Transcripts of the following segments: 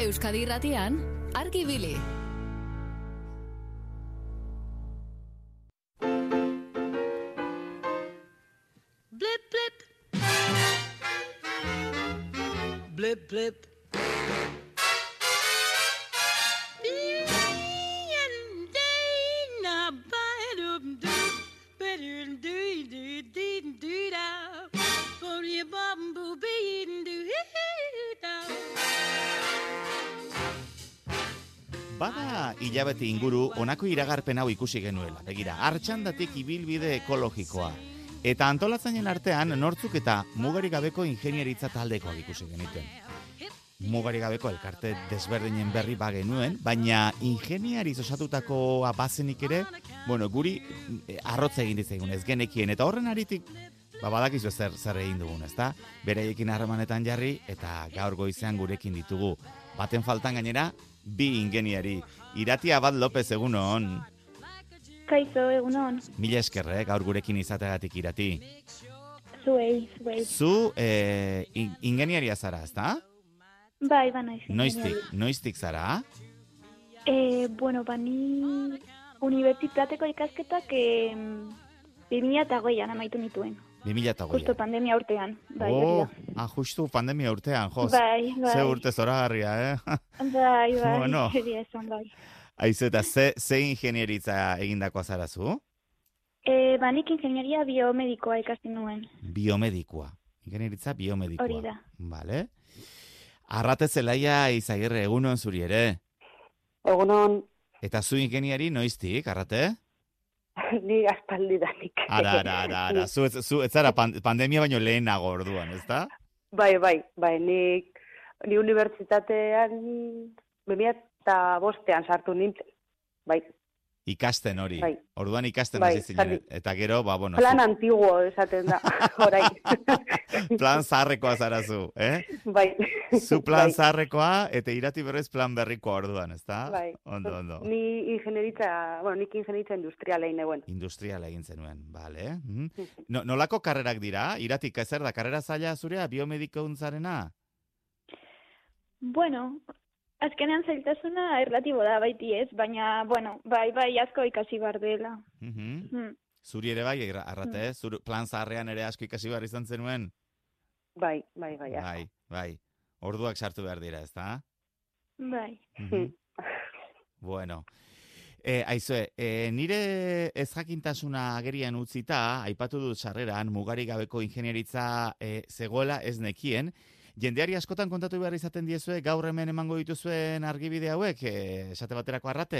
Euskadi Irratian, Argi Ibili. Blip, blip. Blip, blip. Bada hilabete inguru honako iragarpen hau ikusi genuela. Begira, Artxandatik ibilbide ekologikoa. Eta antolatzainen artean nortzuk eta mugarik gabeko ingenieritza taldekoak ikusi genituen. Mugarik gabeko elkarte desberdinen berri bagenuen, baina ingeniariz osatutakoa bazenik ere, guri arrotza egin ditzaigun ez genekien. Eta horren aritik, badakizu zer egin dugun, ezta? Beraiekin harremanetan jarri eta gaur goizean gurekin ditugu. Baten faltan gainera, 2 ingeniari. Irati Abad López, egunon. Kaixo, egunon. Mila eskerre, gaur gurekin izateagatik Irati. Zuei. Zu ingeniaria zara, ezta? Bai, naiz. Noiztik zara? Ni unibertsitateko ikasketak 2020an amaitu nituen. 2020. Justo pandemia urtean. Bai, justu pandemia urtean, jos. Bai. Ze urte zoragarria, Bai. Bueno. Bai. Aizu, eta ze ingenieritza egindakoa zara zu? Nik ingenieria biomedikoa ikasten nuen. Biomedikoa. Ingenieritza biomedikoa. Hori da. Vale. Arrate Zelaia Izagirre, egunon zuri ere? Egunon. Eta zu ingeniari noiztik, Arrate? Ni aspaldidanik. Ara. Zu ez zara pandemia baino lehenago orduan, ezta? Bai. Ni unibertsitatean 2005an sartu nintzen. Bai. Ikasten hori. Bai. Orduan ikasten hasi zinen. Eta gero, plan antiguo esaten da, orain. Plan zaharrekoa zara zu, Bai. Zu plan zaharrekoa, eta Irati berrez plan berrikoa orduan, ezta? Bai. Ondo. Nik ingenieritza industriala egin eguen. Industriala egin zenuen, bale. Nolako karrerak dira? Iratik, ezer da, karrera zaila zurea, biomedikountzarena? Azkenean zailtasuna erlatibo da baiti ez, baina, bai asko ikasi bar dela. Zuri ere bai, Arrate, plan zaharrean ere asko ikasi bar izan zenuen? Bai. Bai. Orduak sartu behar dira, ezta? Bai. Bueno. Aizue, nire ezjakintasuna agerian utzita, aipatu dut sarreran, mugarik gabeko ingenieritza zegoela ez nekien. Jendeari askotan kontatu behar izaten diezue, gaur hemen emango dituzuen argibide hauek, esate baterako Arrate?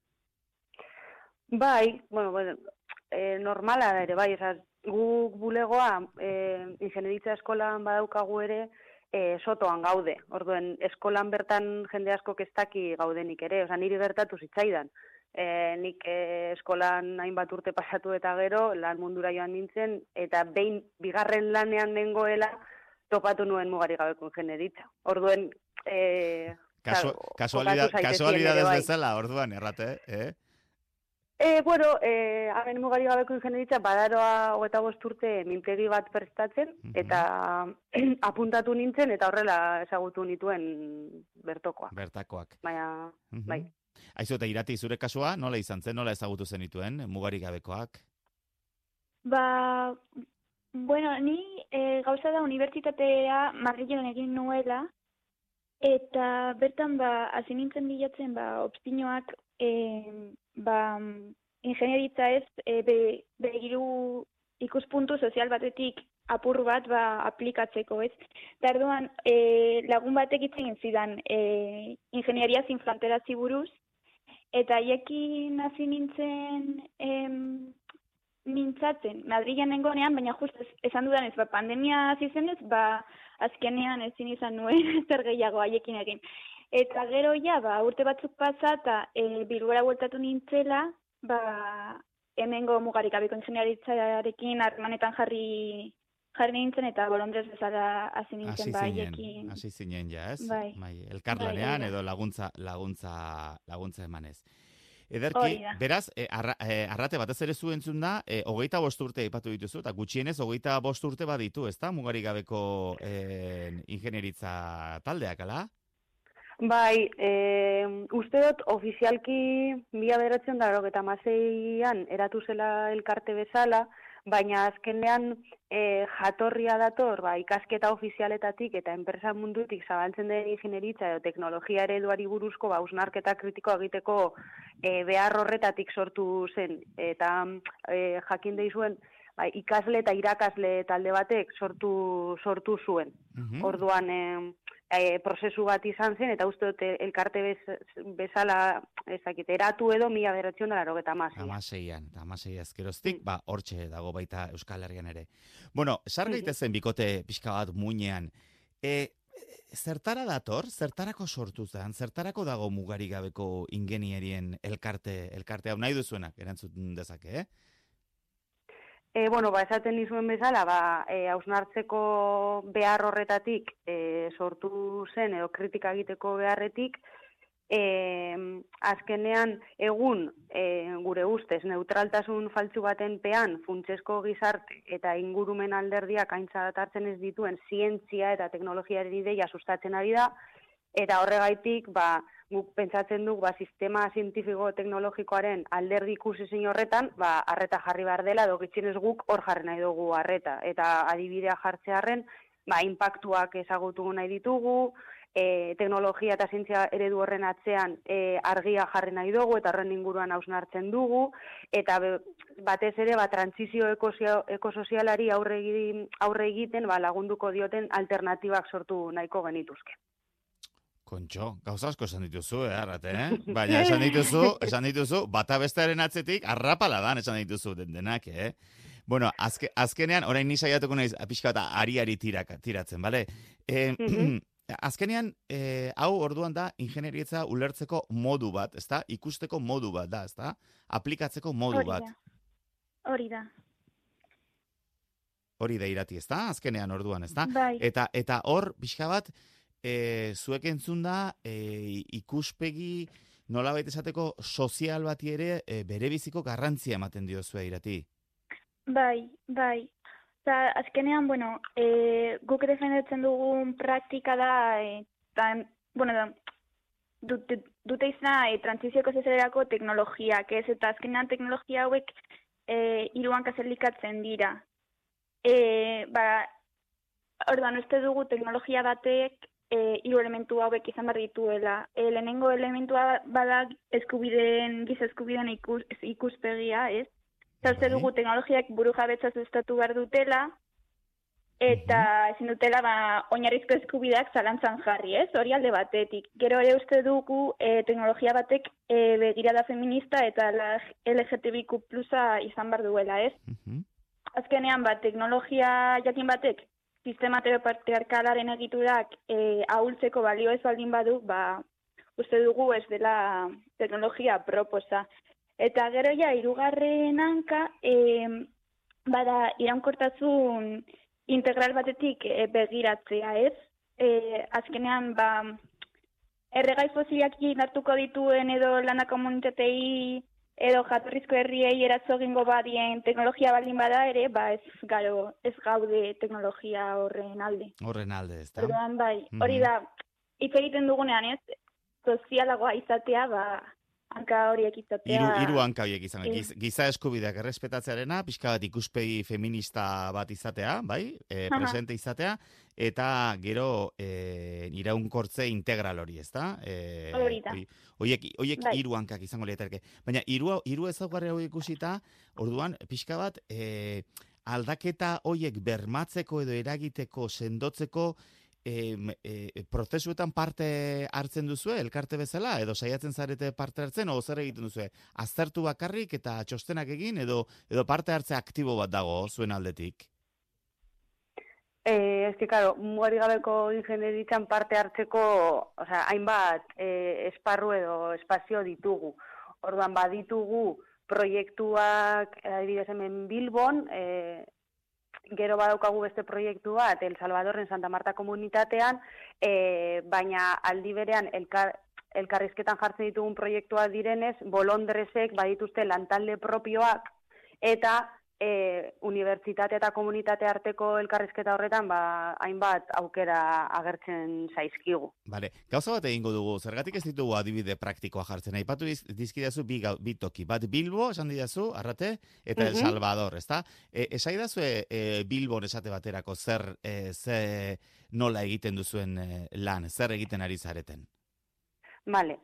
Bai, normala da ere, bai, guk bulegoa ingenieritza eskolan badaukagu ere, sotoan gaude. Orduen, eskolan bertan jende asko ez daki gaudenik ere, niri gertatu zitzaidan. Nik eskolan hainbat urte pasatu eta gero, lan mundura joan nintzen, eta bigarren lanean nengoela, topatu nuen mugarik gabeko ingenieritza. Orduen, kasualidades bezala, orduan, Arrate, hemen mugarik gabeko ingenieritza badaroa 25 urte mintegi bat prestatzen, eta apuntatu nintzen, eta horrela ezagutu nituen bertakoak. Baina, bai. Aizu, eta Irati, zure kasua, nola izan zen, nola ezagutu zenituen, mugarik gabekoak? Ni gauza da unibertsitatea Madrilen egin nuela, eta bertan hasi nintzen bilatzen opzioak ingenieritza ez begiru ikuspuntu sozial batetik apur bat aplikatzeko ez. Eta orduan lagun batek hitz egin zidan ingeniaria sin fronteras buruz, eta haiekin hasi nintzen mintzatzen, Madrilen nengonean, baina just esan dudan ez, pandemia hasi zenez, azkenean ezin izan nuen zer gehiago haiekin egin. Eta gero urte batzuk pasa eta Bilbora bueltatu nintzela, hemengo mugarik gabeko ingeniaritzarekin harremanetan jarri nintzen, eta Bolondres bezala hasi nintzen haiekin. Hasi zinen ja, ez? Bai. Elkarlanean edo laguntza emanez. Ederki, beraz, Arrate batez ere zu entzun da, 25 urte aipatu dituzu, eta gutxienez 25 urte baditu, ezta? Mugarik gabeko ingenieritza taldeak, ala? Bai, uste dut ofizialki 1996an eratu zela elkarte bezala, baina azkenean jatorria dator ikasketa ofizialetatik eta enpresa mundutik zabaltzen den ingenieritza edo teknologia ereduari buruzko hausnarketa kritikoa egiteko behar horretatik sortu zen. Eta jakin deizuen ikasle eta irakasle talde batek sortu zuen. Orduan prozesu bat izan zen, eta uste dut elkarte bezala eratu edo 1996an. 16 ezkeroztik, hortxe dago baita Euskal Herrian ere. Bueno, sar gaitezen bikote pixka bat muinean. Zertara dator, zertarako sortu zen, zertarako dago mugarik gabeko ingenierien elkarte hau nahi duzuenak, erantzuten dezake, Esaten nizuen bezala, hausnartzeko behar horretatik sortu zen, edo kritika egiteko beharretik, azkenean egun gure ustez neutraltasun faltsu baten pean funtsezko gizarte eta ingurumen alderdiak aintzat hartzen ez dituen zientzia eta teknologiaren ideia sustatzen ari da, eta horregaitik guk pentsatzen duk sistema zientifiko teknologikoaren alderdi ikusezin horretan arreta jarri behar dela, edo gitxinez guk hor jarri nahi dugu arreta, eta adibidea jartzearren inpaktuak ezagutu nahi ditugu, teknologia eta zientzia eredu horren atzean argia jarri nahi dugu eta horren inguruan hausnartzen dugu, eta batez ere trantsizio ekosozialari aurre egiten lagunduko dioten alternatibak sortu nahiko genituzke. Kontxo, gauza asko esan dituzu, Arrate, Baina esan dituzu, bata bestearen atzetik, arrapaladan esan dituzu denak, Bueno, azkenean, orain ni saiatuko naiz, pixka bat ari tiratzen, bale? Azkenean, hau orduan da, ingenierietza ulertzeko modu bat, ezta? Ikusteko modu bat da, ezta? Aplikatzeko modu bat. Hori da. Hori da irati, ezta? Azkenean orduan, ezta? Bai. Eta hor, pixka bat, zuek entzun da, ikuspegi nolabait esateko sozial bati ere bere biziko garrantzia ematen diozue irati. Bai. Azkenean, guk defendatzen dugun praktika da, dute izan transizioko zezelerako teknologiak, eta azkenean teknologia hauek 3 hankazerlikatzen dira. Orduan, uste dugu teknologia batek 3 elementu hauek izan behar dituela. Lehenengo elementua bada giza eskubideen ikuspegia, ez? Uste dugu teknologiak burujabetza sustatu behar dutela, eta ezin dutela oinarrizko eskubideak zalantzan jarri, ez? Hori alde batetik. Gero ere uste dugu teknologia batek begirada feminista eta LGTBIQ+ izan behar duela, ez? Azkenean, teknologia jakin batek sistema heteropatriarkalaren egiturak ahultzeko balio ez baldin badu, uste dugu ez dela teknologia proposa. Eta gero 3. hanka, bada iraunkortasun integral batetik begiratzea, ez? Azkenean, erregai fosilak hartuko dituen edo lana komunitatei edo jatorrizko herriei eratzo egingo badien teknologia baldin bada ere, ez gaude teknologia horren alde. Horren alde, ez da? Orduan, hori da, hitz egiten dugunean, ez? Sozialagoa izatea, hanka horiek izatea. 3 hanka horiek izan. Giza eskubideak errespetatzearena, pixka bat ikuspegi feminista bat izatea, presente izatea, eta gero iraunkortze integral hori, ez da? Hori da. Horiek 3 hankak izango lirateke. Baina 3 ezaugarri horiek ikusita, orduan, pixka bat, aldaketa horiek bermatzeko edo eragiteko, sendotzeko, prozesuetan parte hartzen duzue, elkarte bezala, edo saiatzen zarete parte hartzen, o zer egiten duzue? Aztertu bakarrik eta txostenak egin, edo parte hartze aktibo bat dago zuen aldetik? Mugarik gabeko ingenieritzan parte hartzeko, hainbat esparru edo espazio ditugu. Orduan, baditugu proiektuak, adibidez hemen Bilbon, gero badaukagu beste proiektu bat, El Salvadorren Santa Marta komunitatean, baina aldi berean elkarrizketan jartzen ditugun proiektua direnez, Bolondresek badituzte lantalde propioak, eta unibertsitate eta komunitate arteko elkarrizketa horretan, hainbat aukera agertzen zaizkigu. Bale, gauza bat egingo dugu, zergatik ez ditugu adibide praktikoa jartzen. Aipatu dizkidazu bi toki. Bat Bilbo, esan didazu, Arrate, eta El Salvador, ezta? Esaidazu Bilbon esate baterako zer nola egiten duzuen lan, zer egiten ari zareten? Bale,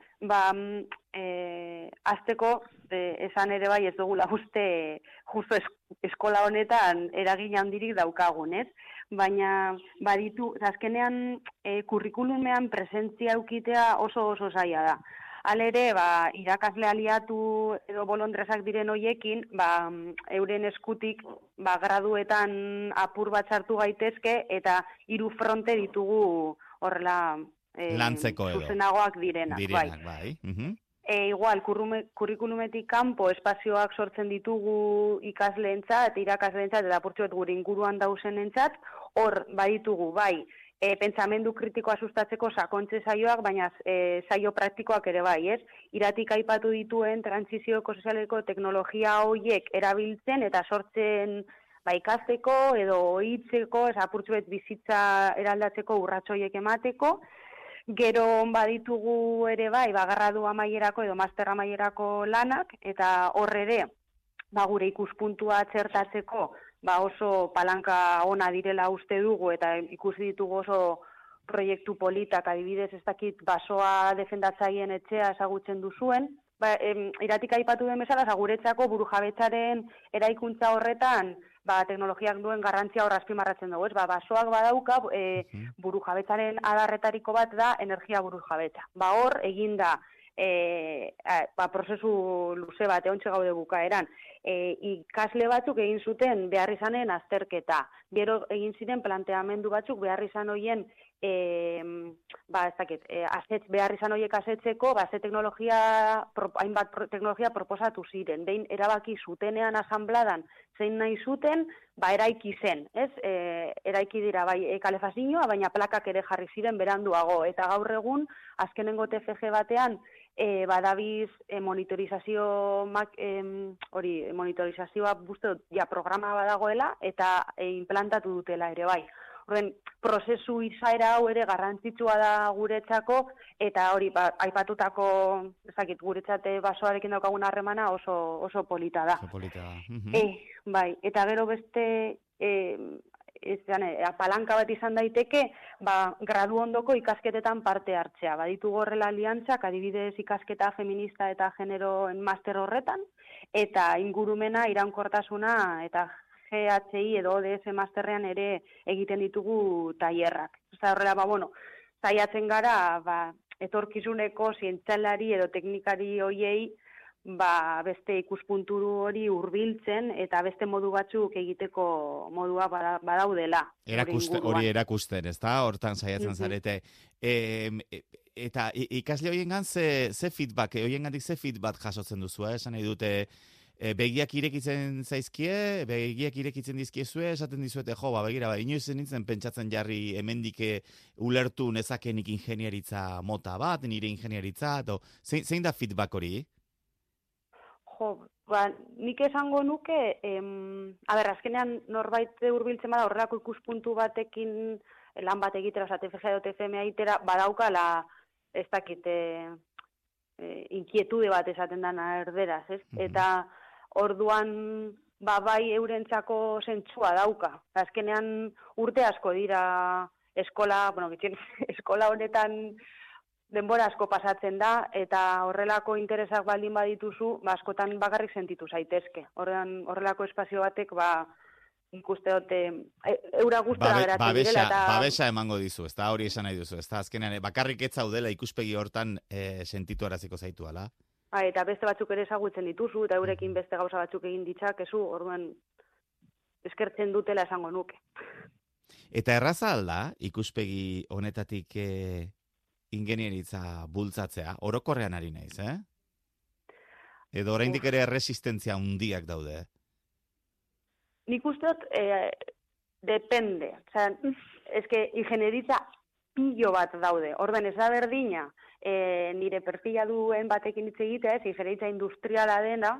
azteko, esan ere bai ez dugula uste justo eskola honetan eragin handirik daukagun, ez? Baina baditu, azkenean kurrikulumean presentzia eukitea oso zaila da. Halere, irakasle aliatu edo bolondresak diren hoiekin, euren eskutik graduetan apur bat sartu gaitezke eta 3 fronte ditugu horrela lantzeko edo zuzenagoak direnak, bai. Igual, kurrikulumetik kanpo espazioak sortzen ditugu ikasleentzat, irakasleentzat, eta apurtxoet gure inguruan dausenentzat, hor baditugu, pentsamendu kritikoa sustatzeko sakontze saioak, baina saio praktikoak ere bai, ez? Iratik aipatu dituen transizio ekosozialeko teknologia horiek erabiltzen eta sortzen ikasteko edo ohitzeko, apurtxoet bizitza eraldatzeko urrats horiek emateko. Gero baditugu ere gradu amaierako edo master amaierako lanak, eta hor ere, gure ikuspuntua txertatzeko, oso palanka ona direla uste dugu, eta ikusi ditugu oso proiektu politak, adibidez ez dakit basoa defendatzaien etxea ezagutzen duzuen, iratik aipatu den bezala, guretzako burujabetzaren eraikuntza horretan, teknologiak duen garrantzia hor azpimarratzen dugu, ez? Basoak badauka, burujabetzaren adarretariko bat da energia burujabetza. Hor eginda prozesu luze bat, eontxe gaude bukaeran. Ikasle batzuk egin zuten behar izanen azterketa. Gero egin ziren planteamendu batzuk behar izan hoien behar izan horiek asetzeko, ze hainbat teknologia proposatu ziren. Behin erabaki zutenean asambladan zein nahi zuten, eraiki zen, ez? Eraiki dira, kalefazioa, baina plakak ere jarri ziren beranduago. Eta gaur egun, azkenengo TFG batean, badabiz monitorizazioa programa badagoela, eta implantatu dutela ere bai. Horren, prozesu izaera hau ere garrantzitsua da guretzako, eta hori, aipatutako, guretzate basoarekin daukagun harremana oso polita da. Oso polita da. Eta gero beste, palanka bat izan daiteke, gradu ondoko ikasketetan parte hartzea. Baditu horrela aliantzak, adibidez ikasketa feminista eta generoen master horretan, eta ingurumena, iraunkortasuna eta GHI edo ODS masterrean ere egiten ditugu tailerrak. Horrela, saiatzen gara, etorkizuneko zientzialari edo teknikari hoiei, beste ikuspuntu hori hurbiltzen eta beste modu batzuk egiteko modua badaudela. Hori erakusten, ez da? Hortan saiatzen zarete. Eta ikasle horiengan ze feedback, horiengandik ze feedback jasotzen duzu, esan nahi dute, begiak irekitzen zaizkie, begiak irekitzen dizkiezue, esaten dizuete, begira, inoiz nintzen pentsatzen jarri hemendik ulertu nezakenik ingenieritza mota bat, nire ingenieritza, zein da feedback hori? Nik esango nuke, azkenean norbait hurbiltzen bada horrelako ikuspuntu batekin lan bat egitera, TFG edo TFM egitera, badaukala, ez dakit, inkietude bat esaten dana erderaz, ez? Eta orduan, eurentzako zentzua dauka. Azkenean urte asko dira eskola honetan denbora asko pasatzen da, eta horrelako interesak baldin badituzu, askotan bakarrik sentitu zaitezke. Horrelako espazio batek, ikuste dute, eura gustora geratzen direla. Babesa emango dizu, ez da hori esan nahi duzu, ez da azkenean, bakarrik ez zaudela ikuspegi hortan sentitu araziko zaitu, ala? Eta beste batzuk ere ezagutzen dituzu, eta eurekin beste gauza batzuk egin ditzakezu, orduan eskertzen dutela esango nuke. Eta erraza alda, ikuspegi honetatik ingenieritza bultzatzea, orokorrean ari naiz, Edo oraindik ere resistentzia handiak daude. Nik usteot, depende. Eske, ingenieritza pilo bat daude. Orden ez da berdina, nire perfila duen batekin hitz egitea, ingenieritza industriala dena,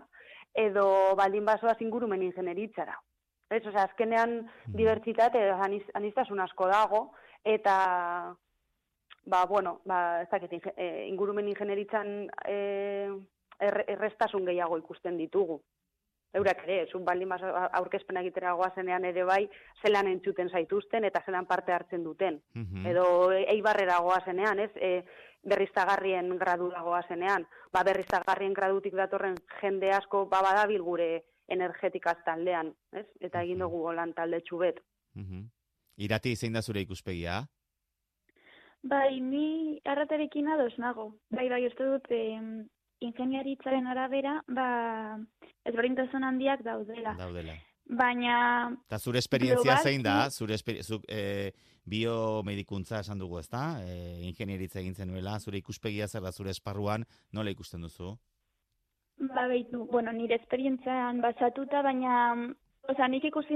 edo baldin basoaz ingurumen ingenieritzara. Ez, osea, azkenean dibertsitate, anistasun asko dago, eta, ez dakit, ingurumen ingenieritzan errestasun gehiago ikusten ditugu. Eurak ere, zun baldin baso aurkezpena egitera goazenean ere bai, zelan entzuten zaituzten eta zelan parte hartzen duten. Edo Eibarrera goazenean, ez? Berriztagarrien gradu dagoazenean. Berriztagarrien gradutik datorren jende asko badabil gure energetikaz taldean, ez? Eta egin dugu holan talde txubet. Irati, zein da zure ikuspegia? Bai, ni arratarekin ados nago. Bai, uste dut ingeniaritzaren arabera, ezberdintasun handiak daudela. Baina... Eta zure esperientzia zein da? Zuk biomedikuntza esan dugu, ezta? Ingeniaritza egin zenuela, zure ikuspegia zer da zure esparruan, nola ikusten duzu? Baitu, nire esperientzian basatuta, baina, nik ikusi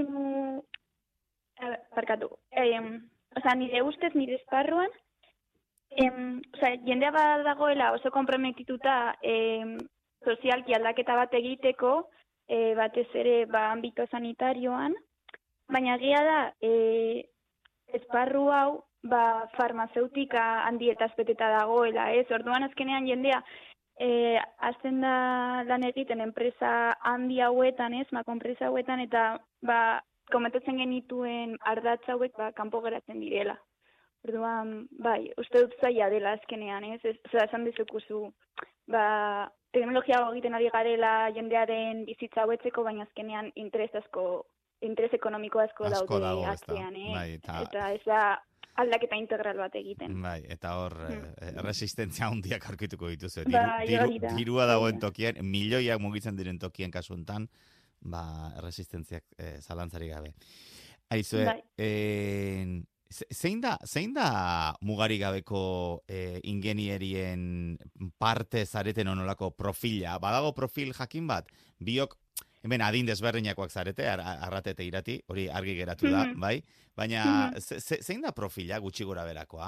nire ustez, nire esparruan, jendea badagoela oso konprometituta sozialki aldaketa bat egiteko, batez ere ambito sanitarioan, baina egia da, esparru hau, farmazeutika handietaz beteta dagoela, ez? Orduan azkenean jendea, azten da lan egiten enpresa handi hauetan, ez, makonpresa hauetan, eta komentatzen genituen ardatz hauek kanpo geratzen direla. Orduan, uste dut zaila dela azkenean, ez? Esan dezukuzu, teknologia egiten ari garela jendearen bizitza hauetzeko, baina azkenean interes ekonomiko asko daude atzean, eta ez da aldaketa integral bat egiten. Eta hor, resistentzia handiak aurkituko dituzu. Dirua dagoen tokien, milioiak mugitzen diren tokien kasu enten, resistentziak zalantzari gabe. Aizue, zein da mugarik gabeko ingenierien parte zareten onolako profila? Badago profil jakin bat? Biok, hemen adin desberdinakoak zarete, arratete irati, hori argi geratu da, bai? Baina, zein da profila gutxi gora berakoa?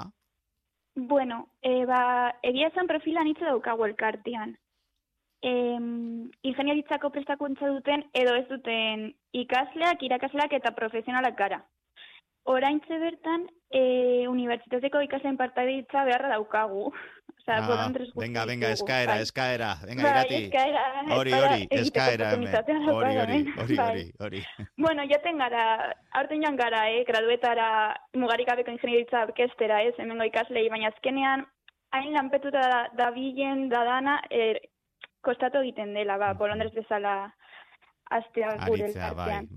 Egia esan profila nitza daukagu elkartean. Ingeniaritzako prestakuntza duten edo ez duten ikasleak, irakasleak eta profesionalak gara. Oraintze bertan, unibertsitateko ikasleen partaidetza beharra daukagu. Venga, eskaera. Venga, irati. Hori, eskaera. Hori. Jaten gara, aurten joan gara, graduetara mugarik gabeko ingenieritza orkestera, hemengo ikaslei, baina azkenean, hain lanpetuta da bilen, da dana, kostatu egiten dela, bolondrez bezala astea gure elkartean.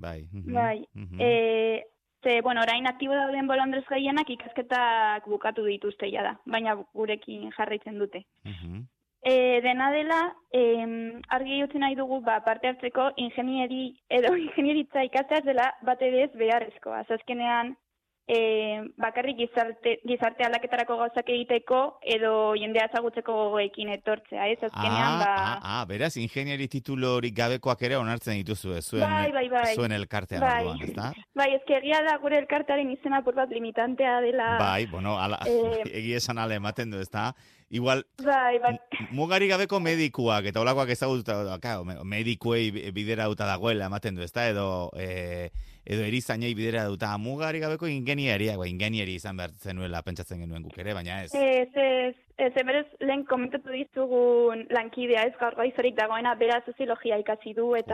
Orain aktibo dauden bolondrez gehienak ikasketak bukatu dituzte da, baina gurekin jarraitzen dute. Dena dela, argi utzen nahi dugu parte hartzeko ingenieritza ikastea dela bat edez beharrezkoa. Azkenean, bakarrik gizarte aldaketarako gauzak egiteko edo jendea ezagutzeko gogoekin etortzea, ez? Azkenean, beraz, ingenieri titulo hori gabekoak ere onartzen dituzu, zuen elkartean orduan, ezta? Egia da gure elkartearen izena apur bat limitantea dela. Egia esan ale ematen du, ezta? Igual, mugari gabeko medikuak, eta olakoak ezagututa, medikuei bideratuta dagoela ematen du, ezta? Edo erizainei bideratuta mugari gabeko ingenieriak, ingenieri izan behar zenuela pentsatzen genuen guk ere, baina ez. Berez lehen komentatu dizugun lankidea, ez gaur gaizorik dagoena, bera soziologia ikasi du, eta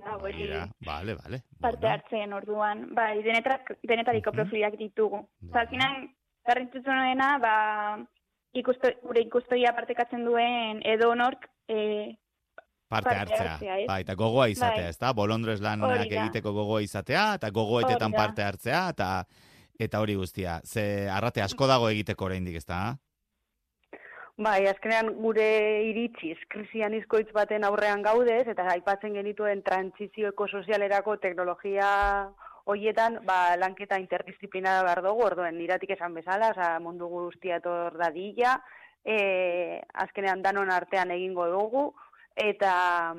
parte hartzen orduan. Denetariko profilak ditugu. Azkenean, garrantzitsuena, gure ikuspegia partekatzen duen edonork parte hartzea. Eta gogoa izatea, ezta? Bolondrez lanak egiteko gogoa izatea, eta gogoetetan parte hartzea, eta hori guztia. Ze arrate asko dago egiteko oraindik, ezta? Azkenean gure iritziz, krisian izkoitz baten aurrean gaudez, eta aipatzen genituen trantsizio ekosozialerako teknologia horietan, lanketa interdisziplina behar dugu, orduen iratik esan bezala, mundu guztia etor dadila, azkenean danon artean egingo dugu, eta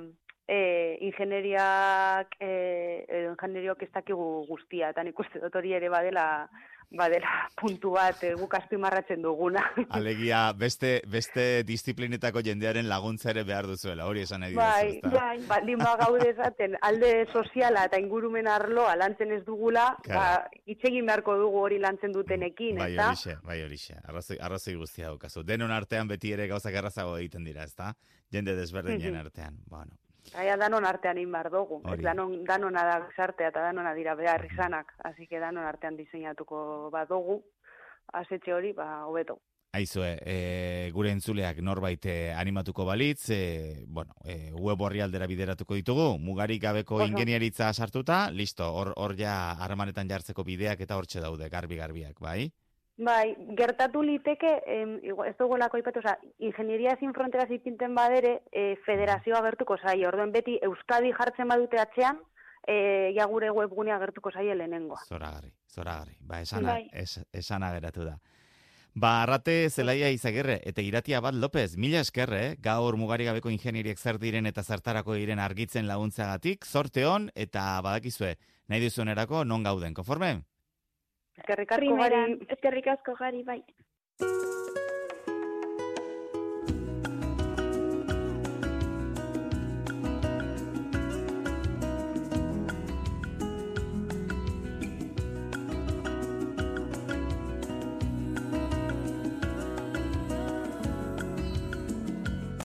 ingenieriok ez dakigu guztia, eta nik uste dut hori ere badela badela puntu bat guk azpimarratzen duguna. Alegia, beste disiplinetako jendearen laguntza ere behar duzuela, hori esan nahi Bai, baldin gaude esaten, alde soziala eta ingurumen arloa lantzen ez dugula, itxegin beharko dugu hori lantzen dutenekin, ezta? Bai, horixe, arrazoi guztia daukazu. Denon artean beti ere gauzak errazago egiten dira, ezta? Jende desberdinen artean, bueno. Gaia danon artean inbar dugu, danona da gizartea eta danona dira behar izanak, así que danon artean diseinatuko badugu, asetxe hori, hobeto. Aizue, gure entzuleak norbait animatuko balitz, web orrialdera bideratuko ditugu, mugarik gabeko ingeniaritza sartuta, listo, hor ja harremanetan jartzeko bideak eta hortxe daude, garbiak, bai? Bai, gertatu liteke, ez dugulako ipatu, Ingenieria Sin Fronteras ipinten badere, federazioa gertuko zai, orduen beti Euskadi jartzen badute atzean, ja gure webgunea gertuko zai lehenengoa. Zoragarri, esana geratu da. Arrate Zelaia Izagirre eta Iratia Bat López, mila esker, gaur mugarigabeko ingenieriek zer diren eta zertarako diren argitzen laguntzagatik, zorte on eta badakizue, nahi duzunerako non gauden, konforme? Eskerrik asko gari, bai.